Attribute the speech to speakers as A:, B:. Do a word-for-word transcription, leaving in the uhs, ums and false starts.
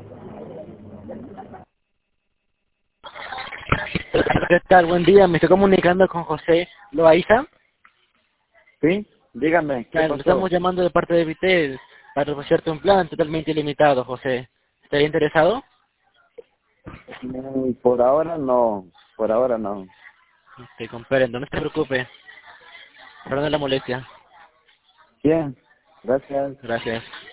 A: ¿Qué tal? Buen día, me estoy comunicando con José Loaiza.
B: Sí, dígame, ¿qué
A: Claro, lo
B: pasó?
A: estamos llamando de parte de Vitel para ofrecerte un plan totalmente ilimitado, José. ¿Estaría interesado?
B: Mm, por ahora no, por ahora no.
A: Te comprendo, no se preocupe. Perdón la molestia.
B: Bien, gracias.
A: Gracias.